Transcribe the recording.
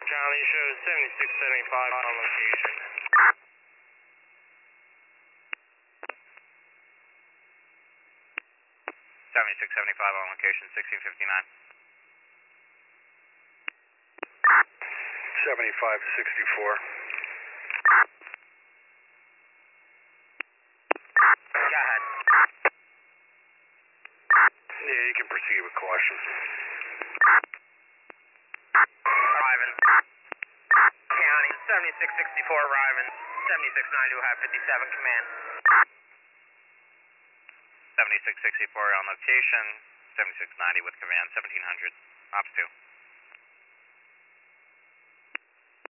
Charlie shows 7675 on location. 7675 on location, 1659. 75 to 64. Go ahead. Yeah, you can proceed with caution. Arriving. County, 7664 arriving. 7690 will have 57 command. 7664 on location, 7690 with command, 1700. Ops 2.